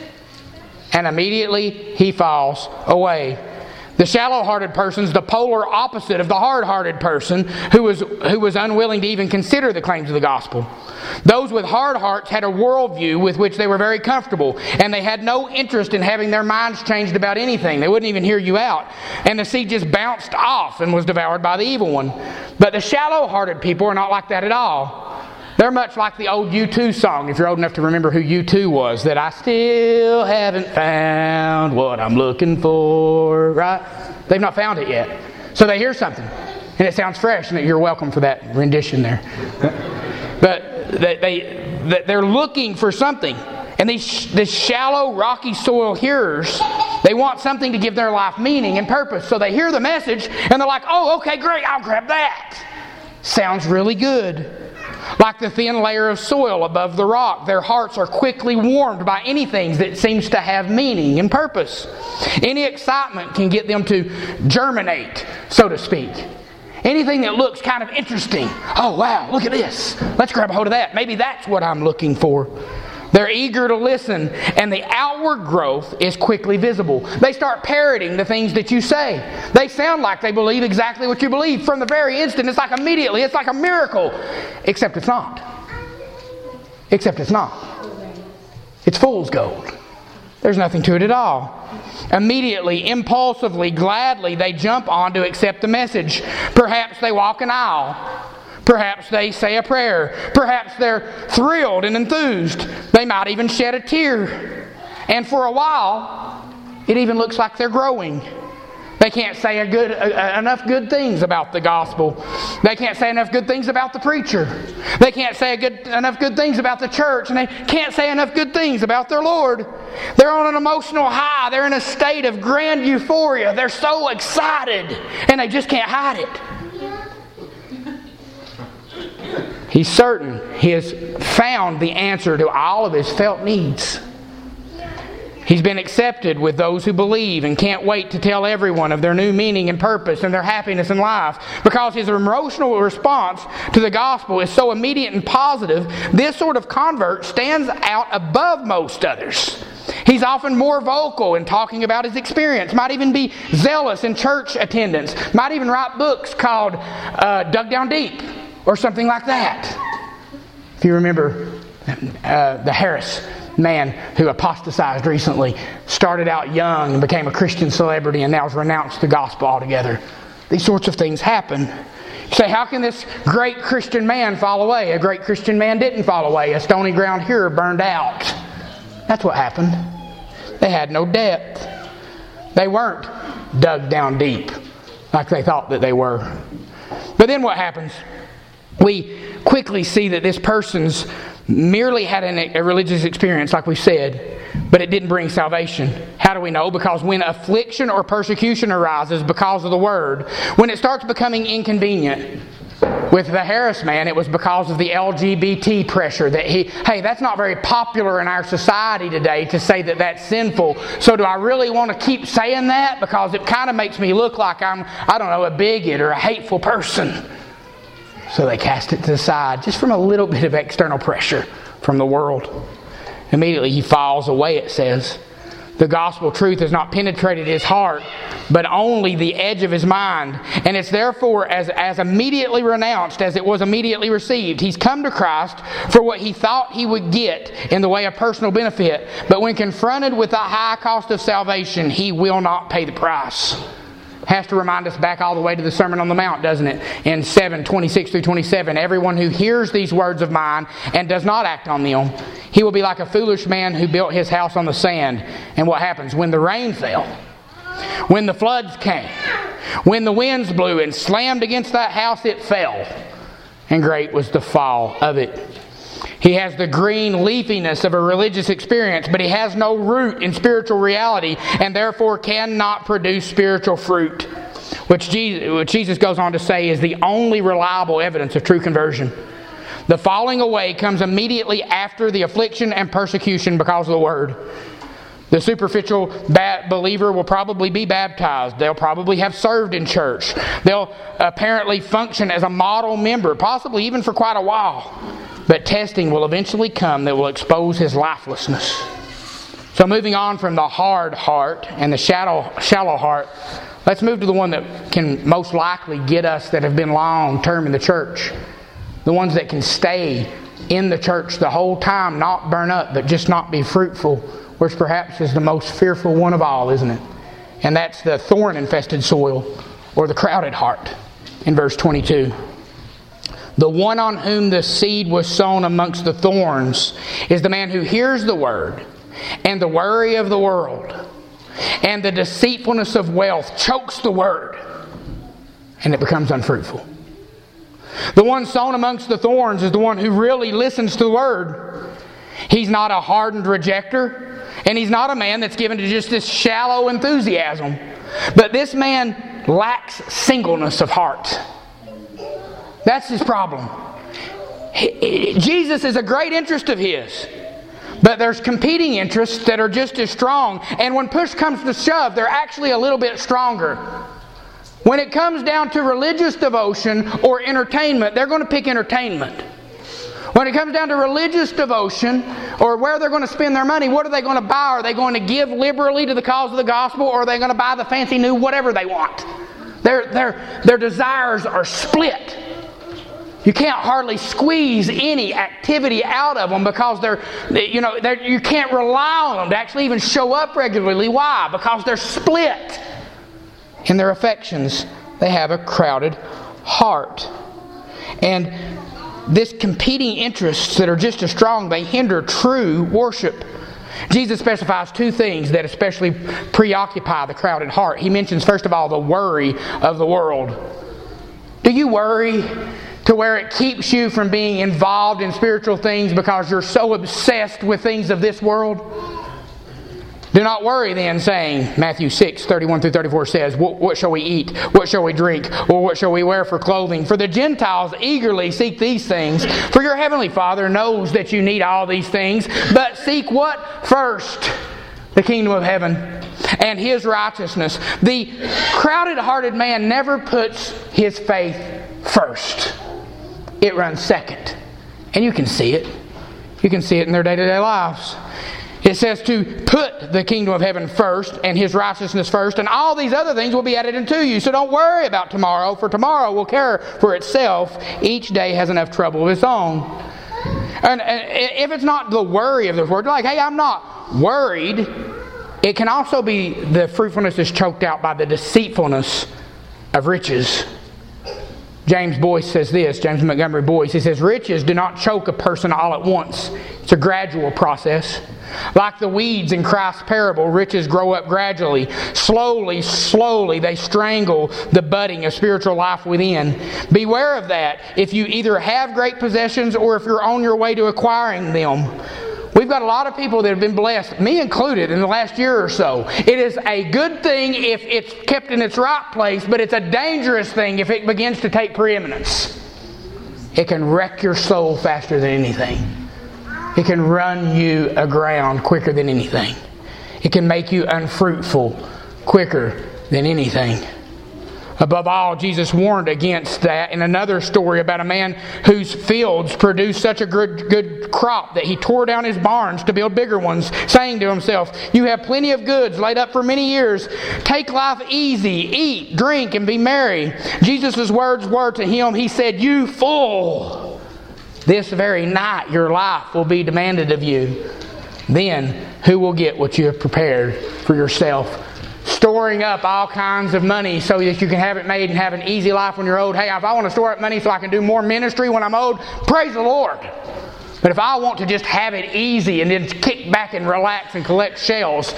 Speaker 1: and immediately he falls away. The shallow-hearted person is the polar opposite of the hard-hearted person who was, who was unwilling to even consider the claims of the gospel. Those with hard hearts had a worldview with which they were very comfortable, and they had no interest in having their minds changed about anything. They wouldn't even hear you out. And the seed just bounced off and was devoured by the evil one. But the shallow-hearted people are not like that at all. They're much like the old U two song, if you're old enough to remember who U two was, that I still haven't found what I'm looking for, right? They've not found it yet. So they hear something, and it sounds fresh, and you're welcome for that rendition there. But they, they, they're looking for something. And these, these shallow, rocky soil hearers, they want something to give their life meaning and purpose. So they hear the message, and they're like, oh, okay, great, I'll grab that. Sounds really good. Like the thin layer of soil above the rock, their hearts are quickly warmed by anything that seems to have meaning and purpose. Any excitement can get them to germinate, so to speak. Anything that looks kind of interesting. Oh, wow, look at this. Let's grab a hold of that. Maybe that's what I'm looking for. They're eager to listen, and the outward growth is quickly visible. They start parroting the things that you say. They sound like they believe exactly what you believe. From the very instant, it's like immediately, it's like a miracle. Except it's not. Except it's not. It's fool's gold. There's nothing to it at all. Immediately, impulsively, gladly, they jump on to accept the message. Perhaps they walk an aisle. Perhaps they say a prayer. Perhaps they're thrilled and enthused. They might even shed a tear. And for a while, it even looks like they're growing. They can't say a good, uh, enough good things about the gospel. They can't say enough good things about the preacher. They can't say a good, enough good things about the church. And they can't say enough good things about their Lord. They're on an emotional high. They're in a state of grand euphoria. They're so excited. And they just can't hide it. He's certain he has found the answer to all of his felt needs. He's been accepted with those who believe and can't wait to tell everyone of their new meaning and purpose and their happiness in life. Because his emotional response to the gospel is so immediate and positive, this sort of convert stands out above most others. He's often more vocal in talking about his experience, might even be zealous in church attendance, might even write books called uh, Dug Down Deep or something like that. If you remember uh, the Harris man who apostatized recently, started out young and became a Christian celebrity and now has renounced the gospel altogether. These sorts of things happen. You say, how can this great Christian man fall away? A great Christian man didn't fall away. A stony ground hearer burned out. That's what happened. They had no depth. They weren't dug down deep like they thought that they were. But then what happens? We quickly see that this person's merely had an, a religious experience, like we said, but it didn't bring salvation. How do we know? Because when affliction or persecution arises because of the word, when it starts becoming inconvenient, with the Harris man, it was because of the L G B T pressure that he, hey, that's not very popular in our society today to say that that's sinful. So do I really want to keep saying that? Because it kind of makes me look like I'm, I don't know, a bigot or a hateful person. So they cast it to the side just from a little bit of external pressure from the world. Immediately he falls away, it says. The gospel truth has not penetrated his heart, but only the edge of his mind. And it's therefore as, as immediately renounced as it was immediately received. He's come to Christ for what he thought he would get in the way of personal benefit. But when confronted with the high cost of salvation, he will not pay the price. Has to remind us back all the way to the Sermon on the Mount, doesn't it? In seven, twenty-six through twenty-seven, everyone who hears these words of mine and does not act on them, he will be like a foolish man who built his house on the sand. And what happens? When the rain fell, when the floods came, when the winds blew and slammed against that house, it fell. And great was the fall of it. He has the green leafiness of a religious experience, but he has no root in spiritual reality and therefore cannot produce spiritual fruit, which Jesus, which Jesus goes on to say is the only reliable evidence of true conversion. The falling away comes immediately after the affliction and persecution because of the word. The superficial believer will probably be baptized. They'll probably have served in church. They'll apparently function as a model member, possibly even for quite a while. But testing will eventually come that will expose his lifelessness. So moving on from the hard heart and the shallow, shallow heart, let's move to the one that can most likely get us that have been long term in the church. The ones that can stay in the church the whole time, not burn up, but just not be fruitful, which perhaps is the most fearful one of all, isn't it? And that's the thorn-infested soil, or the crowded heart, in verse twenty-two. The one on whom the seed was sown amongst the thorns is the man who hears the word, and the worry of the world and the deceitfulness of wealth chokes the word, and it becomes unfruitful. The one sown amongst the thorns is the one who really listens to the word. He's not a hardened rejecter, and he's not a man that's given to just this shallow enthusiasm. But this man lacks singleness of heart. That's his problem. Jesus is a great interest of his. But there's competing interests that are just as strong. And when push comes to shove, they're actually a little bit stronger. When it comes down to religious devotion or entertainment, they're going to pick entertainment. When it comes down to religious devotion or where they're going to spend their money, what are they going to buy? Are they going to give liberally to the cause of the gospel, or are they going to buy the fancy new whatever they want? Their, their, their desires are split. You can't hardly squeeze any activity out of them because they're, you know, they're, you can't rely on them to actually even show up regularly. Why? Because they're split in their affections. They have a crowded heart. And this competing interests that are just as strong, they hinder true worship. Jesus specifies two things that especially preoccupy the crowded heart. He mentions, first of all, the worry of the world. Do you worry to where it keeps you from being involved in spiritual things because you're so obsessed with things of this world? Do not worry then, saying, Matthew six, thirty-one through thirty-four says, what, what shall we eat? What shall we drink? Or what shall we wear for clothing? For the Gentiles eagerly seek these things. For your heavenly Father knows that you need all these things. But seek what first? The kingdom of heaven and His righteousness. The crowded-hearted man never puts his faith first. It runs second. And you can see it. You can see it in their day-to-day lives. It says to put the kingdom of heaven first and His righteousness first, and all these other things will be added unto you. So don't worry about tomorrow, for tomorrow will care for itself. Each day has enough trouble of its own. And, and if it's not the worry of the word, like, hey, I'm not worried, it can also be the fruitfulness is choked out by the deceitfulness of riches. James Boyce says this, James Montgomery Boyce, he says, riches do not choke a person all at once. It's a gradual process. Like the weeds in Christ's parable, riches grow up gradually. Slowly, slowly, they strangle the budding of spiritual life within. Beware of that if you either have great possessions or if you're on your way to acquiring them. We've got a lot of people that have been blessed, me included, in the last year or so. It is a good thing if it's kept in its right place, but it's a dangerous thing if it begins to take preeminence. It can wreck your soul faster than anything. It can run you aground quicker than anything. It can make you unfruitful quicker than anything. Above all, Jesus warned against that in another story about a man whose fields produced such a good, good crop that he tore down his barns to build bigger ones, saying to himself, you have plenty of goods laid up for many years. Take life easy, eat, drink, and be merry. Jesus' words were to him, He said, you fool! This very night your life will be demanded of you. Then who will get what you have prepared for yourself? Storing up all kinds of money so that you can have it made and have an easy life when you're old. Hey, if I want to store up money so I can do more ministry when I'm old, praise the Lord. But if I want to just have it easy and then kick back and relax and collect shells,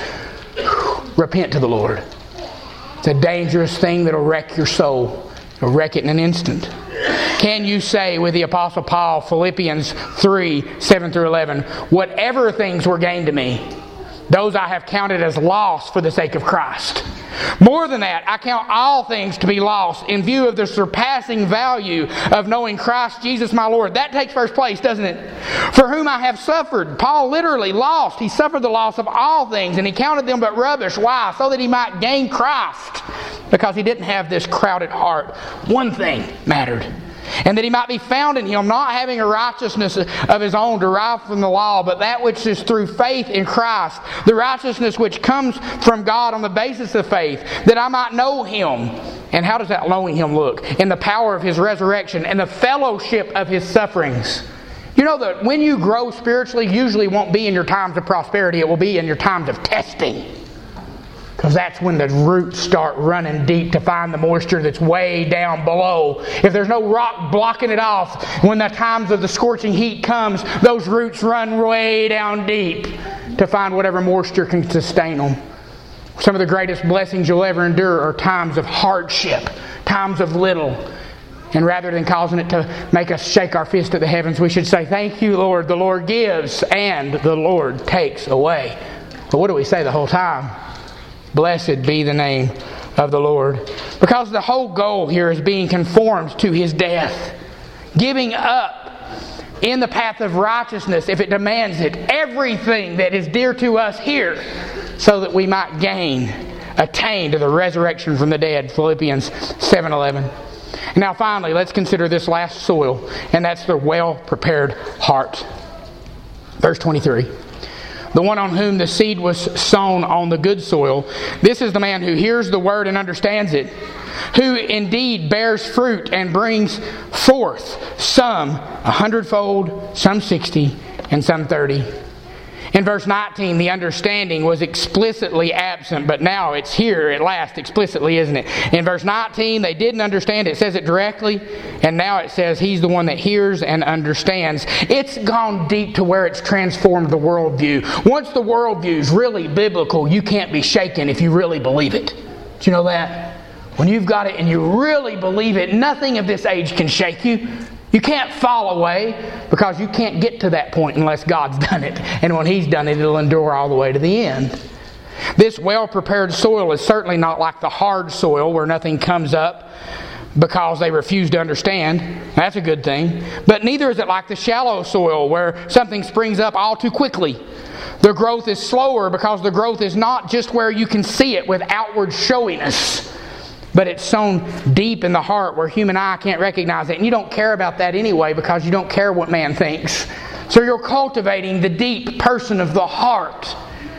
Speaker 1: repent to the Lord. It's a dangerous thing that'll wreck your soul. It'll wreck it in an instant. Can you say with the Apostle Paul, Philippians three, seven through eleven, whatever things were gained to me, those I have counted as loss for the sake of Christ. More than that, I count all things to be lost in view of the surpassing value of knowing Christ Jesus my Lord. That takes first place, doesn't it? For whom I have suffered. Paul literally lost. He suffered the loss of all things and he counted them but rubbish. Why? So that he might gain Christ. Because he didn't have this crowded heart. One thing mattered. And that he might be found in Him, not having a righteousness of his own derived from the law, but that which is through faith in Christ, the righteousness which comes from God on the basis of faith, that I might know Him. And how does that knowing Him look? In the power of His resurrection and the fellowship of His sufferings. You know that when you grow spiritually, usually won't be in your times of prosperity, it will be in your times of testing. Because that's when the roots start running deep to find the moisture that's way down below. If there's no rock blocking it off, when the times of the scorching heat comes, those roots run way down deep to find whatever moisture can sustain them. Some of the greatest blessings you'll ever endure are times of hardship, times of little. And rather than causing it to make us shake our fist at the heavens, we should say, thank you, Lord. The Lord gives and the Lord takes away. But what do we say the whole time? Blessed be the name of the Lord. Because the whole goal here is being conformed to His death. Giving up in the path of righteousness, if it demands it, everything that is dear to us here, so that we might gain, attain to the resurrection from the dead. Philippians seven eleven. Now finally, let's consider this last soil, and that's the well-prepared heart. Verse twenty-three. The one on whom the seed was sown on the good soil. This is the man who hears the word and understands it. who indeed bears fruit and brings forth some a hundredfold, some sixty, and some thirty. In verse nineteen, the understanding was explicitly absent, but now it's here at last explicitly, isn't it? In verse nineteen, they didn't understand. It says it directly, and now it says He's the one that hears and understands. It's gone deep to where it's transformed the worldview. Once the worldview is really biblical, you can't be shaken if you really believe it. Do you know that? When you've got it and you really believe it, nothing of this age can shake you. You can't fall away because you can't get to that point unless God's done it. And when He's done it, it'll endure all the way to the end. This well-prepared soil is certainly not like the hard soil where nothing comes up because they refuse to understand. That's a good thing. But neither is it like the shallow soil where something springs up all too quickly. The growth is slower because the growth is not just where you can see it with outward showiness, but it's sown deep in the heart where human eye can't recognize it. And you don't care about that anyway because you don't care what man thinks. So you're cultivating the deep person of the heart.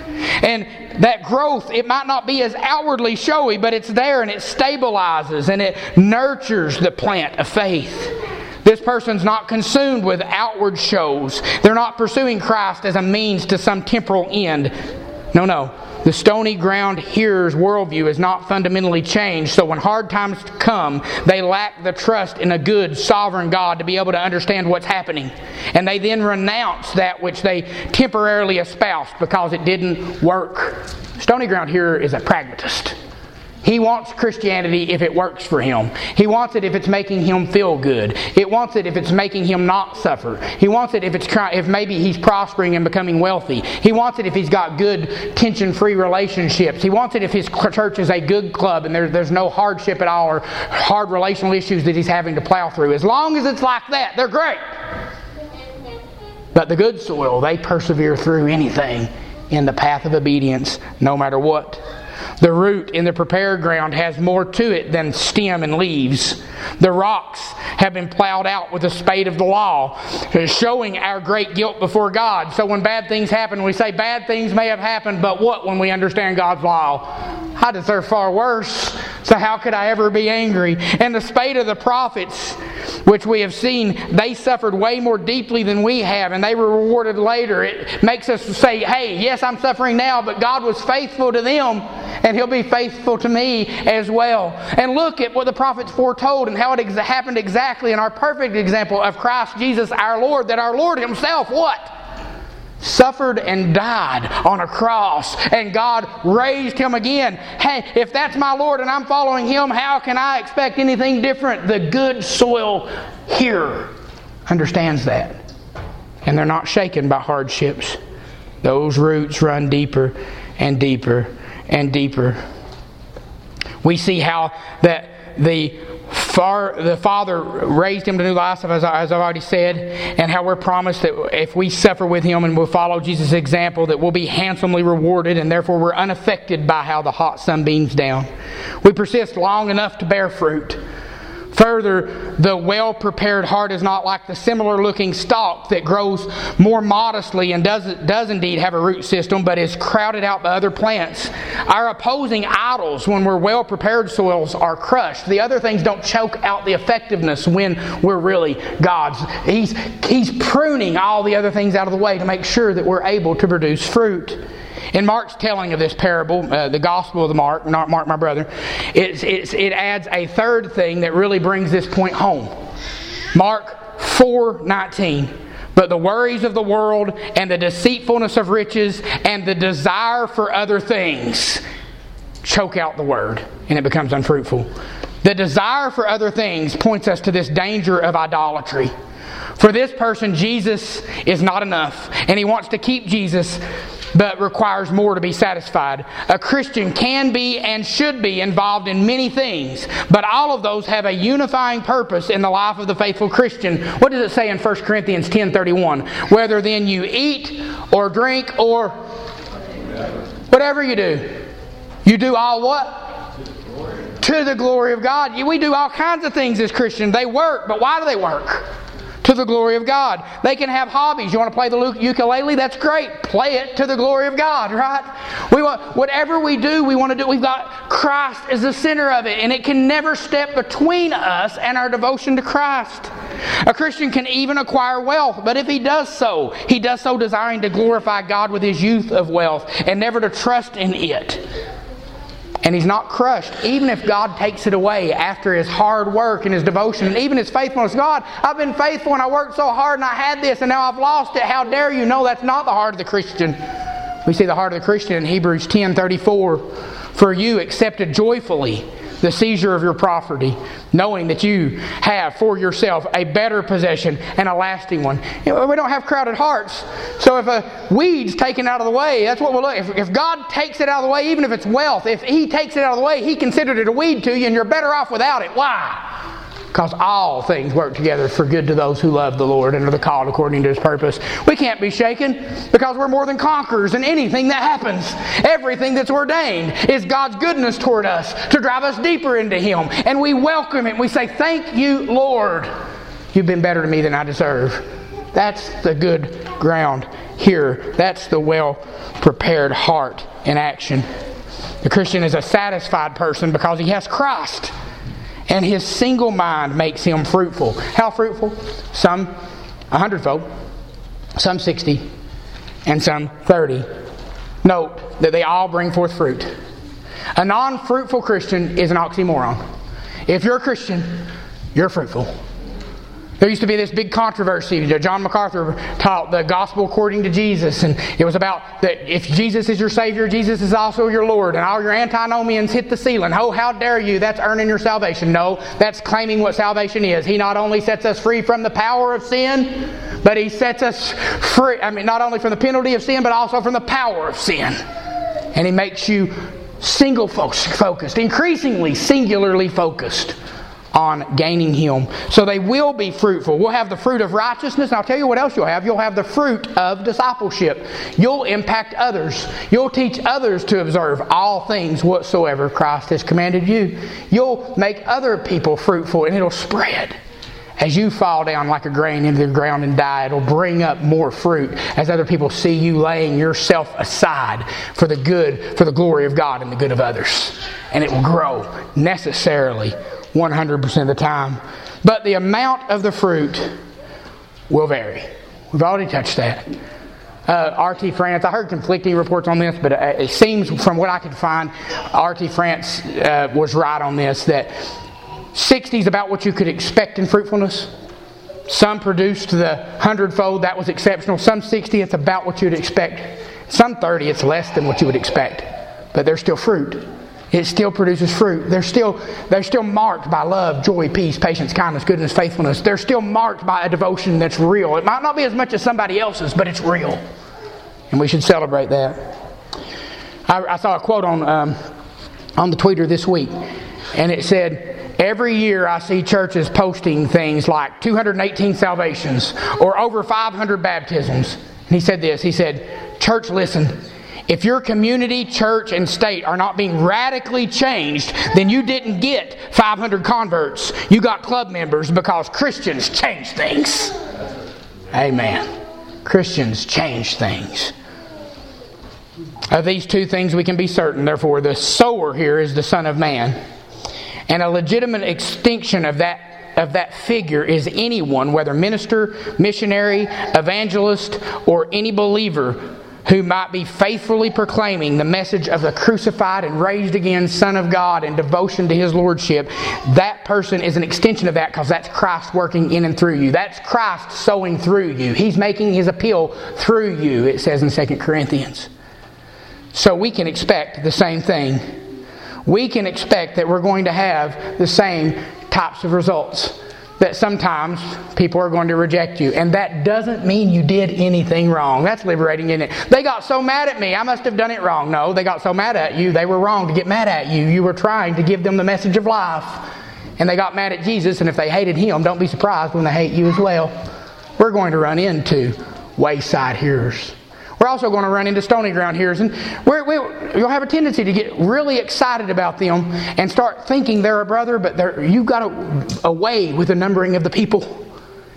Speaker 1: And that growth, it might not be as outwardly showy, but it's there and it stabilizes and it nurtures the plant of faith. This person's not consumed with outward shows. They're not pursuing Christ as a means to some temporal end. No, no. The stony ground hearer's worldview is not fundamentally changed, so when hard times come, they lack the trust in a good, sovereign God to be able to understand what's happening. And they then renounce that which they temporarily espoused because it didn't work. Stony ground hearer is a pragmatist. He wants Christianity if it works for him. He wants it if it's making him feel good. It wants it if it's making him not suffer. He wants it if it's try- if maybe he's prospering and becoming wealthy. He wants it if he's got good tension-free relationships. He wants it if his church is a good club and there, there's no hardship at all or hard relational issues that he's having to plow through. As long as it's like that, they're great. But the good soil, they persevere through anything in the path of obedience, no matter what. The root in the prepared ground has more to it than stem and leaves. The rocks have been plowed out with the spade of the law, showing our great guilt before God. So when bad things happen, we say bad things may have happened, but what when we understand God's law? I deserve far worse, so how could I ever be angry? And the spade of the prophets, which we have seen, they suffered way more deeply than we have, and they were rewarded later. It makes us say, hey, yes, I'm suffering now, but God was faithful to them, and He'll be faithful to me as well. And look at what the prophets foretold and how it ex- happened exactly in our perfect example of Christ Jesus our Lord, that our Lord Himself, what? Suffered and died on a cross, and God raised Him again. Hey, if that's my Lord and I'm following Him, how can I expect anything different? The good soil here understands that, and they're not shaken by hardships. Those roots run deeper and deeper and deeper. We see how that the Far, the Father raised Him to new life, as, I, as I've already said, and how we're promised that if we suffer with Him and we'll follow Jesus' example, that we'll be handsomely rewarded, and therefore we're unaffected by how the hot sun beams down. We persist long enough to bear fruit. Further, the well-prepared heart is not like the similar-looking stalk that grows more modestly and does, does indeed have a root system, but is crowded out by other plants. Our opposing idols, when we're well-prepared soils, are crushed. The other things don't choke out the effectiveness when we're really God's. He's, he's pruning all the other things out of the way to make sure that we're able to produce fruit. In Mark's telling of this parable, uh, the Gospel of the Mark, not Mark my brother, it's, it's, it adds a third thing that really brings this point home. Mark four nineteen. But the worries of the world and the deceitfulness of riches and the desire for other things choke out the word, and it becomes unfruitful. The desire for other things points us to this danger of idolatry. For this person, Jesus is not enough, and he wants to keep Jesus, but requires more to be satisfied. A Christian can be and should be involved in many things, but all of those have a unifying purpose in the life of the faithful Christian. What does it say in First Corinthians ten thirty-one? Whether then you eat or drink or whatever you do, you do all what? To the glory of God. We do all kinds of things as Christians. They work, but why do they work? to the glory of God. They can have hobbies. You want to play the ukulele? That's great. Play it to the glory of God, right? We want, whatever we do, we want to do. We've got Christ as the center of it, and it can never step between us and our devotion to Christ. A Christian can even acquire wealth, but if he does so, he does so desiring to glorify God with his youth of wealth and never to trust in it. And he's not crushed, even if God takes it away after his hard work and his devotion and even his faithfulness. God, I've been faithful and I worked so hard and I had this and now I've lost it. How dare you? No, that's not the heart of the Christian. We see the heart of the Christian in Hebrews ten thirty-four. For you accepted joyfully the seizure of your property, knowing that you have for yourself a better possession and a lasting one. You know, we don't have crowded hearts. So if a weed's taken out of the way, that's what we'll look. If, if God takes it out of the way, even if it's wealth, if He takes it out of the way, He considered it a weed to you and you're better off without it. Why? Because all things work together for good to those who love the Lord and are the called according to His purpose. We can't be shaken because we're more than conquerors in anything that happens. Everything that's ordained is God's goodness toward us to drive us deeper into Him. And we welcome it. We say, thank you, Lord. You've been better to me than I deserve. That's the good ground here. That's the well-prepared heart in action. The Christian is a satisfied person because he has Christ. And his single mind makes him fruitful. How fruitful? Some a hundredfold, some sixty, and some thirty. Note that they all bring forth fruit. A non-fruitful Christian is an oxymoron. If you're a Christian, you're fruitful. There used to be this big controversy. John MacArthur taught the gospel according to Jesus, and it was about that if Jesus is your Savior, Jesus is also your Lord, and all your antinomians hit the ceiling. Oh, how dare you? That's earning your salvation. No, that's claiming what salvation is. He not only sets us free from the power of sin, but He sets us free, I mean, not only from the penalty of sin, but also from the power of sin. And He makes you single focused, increasingly singularly focused on gaining Him. So they will be fruitful. We'll have the fruit of righteousness. And I'll tell you what else you'll have. You'll have the fruit of discipleship. You'll impact others. You'll teach others to observe all things whatsoever Christ has commanded you. You'll make other people fruitful, and it'll spread. As you fall down like a grain into the ground and die, it'll bring up more fruit as other people see you laying yourself aside for the good, for the glory of God and the good of others. And it will grow necessarily one hundred percent of the time. But the amount of the fruit will vary. We've already touched that. Uh, R T France, I heard conflicting reports on this, but it seems from what I could find, R T France uh, was right on this, that sixty is about what you could expect in fruitfulness. Some produced the hundredfold, that was exceptional. Some sixty, it's about what you'd expect. Some thirty, it's less than what you would expect. But there's still fruit. It still produces fruit. They're still, they're still marked by love, joy, peace, patience, kindness, goodness, faithfulness. They're still marked by a devotion that's real. It might not be as much as somebody else's, but it's real. And we should celebrate that. I, I saw a quote on, um, on the tweeter this week, and it said, every year I see churches posting things like two hundred eighteen salvations or over five hundred baptisms. And he said this, he said, church, listen. If your community, church, and state are not being radically changed, then you didn't get five hundred converts. You got club members because Christians change things. Amen. Christians change things. Of these two things we can be certain. Therefore, the sower here is the Son of Man. And a legitimate extinction of that of that figure is anyone, whether minister, missionary, evangelist, or any believer, who might be faithfully proclaiming the message of the crucified and raised again Son of God in devotion to His Lordship. That person is an extension of that because that's Christ working in and through you. That's Christ sowing through you. He's making His appeal through you, it says in Second Corinthians. So we can expect the same thing. We can expect that we're going to have the same types of results. That sometimes people are going to reject you. And that doesn't mean you did anything wrong. That's liberating, isn't it? They got so mad at me, I must have done it wrong. No, they got so mad at you, they were wrong to get mad at you. You were trying to give them the message of life. And they got mad at Jesus, and if they hated Him, don't be surprised when they hate you as well. We're going to run into wayside hearers. We're also going to run into stony ground hearers, and we're, we're, you'll have a tendency to get really excited about them and start thinking they're a brother, but they're, you've got a, a way with the numbering of the people.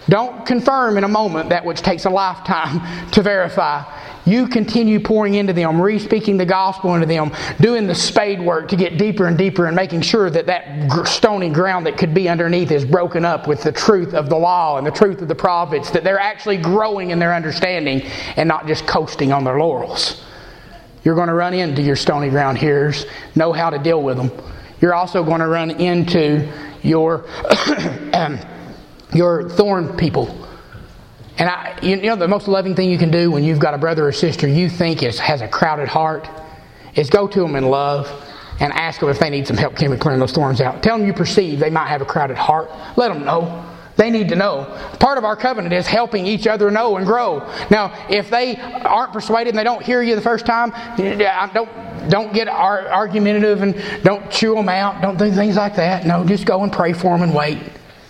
Speaker 1: Don't confirm in a moment that which takes a lifetime to verify. You continue pouring into them, re-speaking the gospel into them, doing the spade work to get deeper and deeper and making sure that that stony ground that could be underneath is broken up with the truth of the law and the truth of the prophets, that they're actually growing in their understanding and not just coasting on their laurels. You're going to run into your stony ground hearers, know how to deal with them. You're also going to run into your, um, your thorn people. And I, you know, the most loving thing you can do when you've got a brother or sister you think is, has a crowded heart is go to them in love and ask them if they need some help clearing those thorns out. Tell them you perceive they might have a crowded heart. Let them know. They need to know. Part of our covenant is helping each other know and grow. Now, if they aren't persuaded and they don't hear you the first time, don't don't get argumentative and don't chew them out. Don't do things like that. No, just go and pray for them and wait.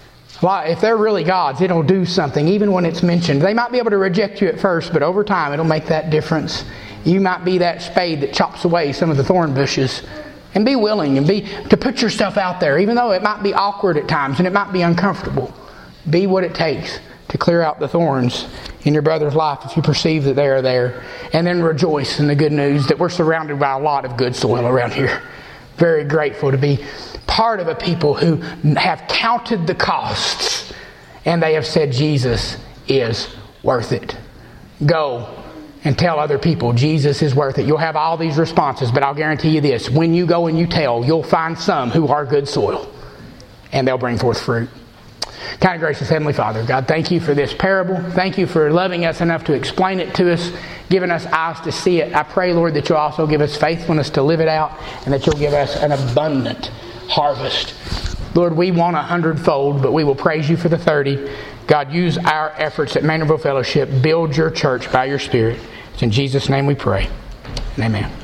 Speaker 1: If they're really God's, it'll do something, even when it's mentioned. They might be able to reject you at first, but over time it'll make that difference. You might be that spade that chops away some of the thorn bushes. And be willing and be to put yourself out there, even though it might be awkward at times and it might be uncomfortable. Be what it takes to clear out the thorns in your brother's life if you perceive that they are there. And then rejoice in the good news that we're surrounded by a lot of good soil around here. Very grateful to be part of a people who have counted the costs and they have said Jesus is worth it. Go and tell other people Jesus is worth it. You'll have all these responses, but I'll guarantee you this. When you go and you tell, you'll find some who are good soil and they'll bring forth fruit. Kind of gracious Heavenly Father, God, thank you for this parable. Thank you for loving us enough to explain it to us, giving us eyes to see it. I pray, Lord, that you'll also give us faithfulness to live it out and that you'll give us an abundant harvest. Lord, we want a hundredfold, but we will praise you for the thirty. God, use our efforts at Manorville Fellowship. Build your church by your Spirit. It's in Jesus' name we pray. And amen.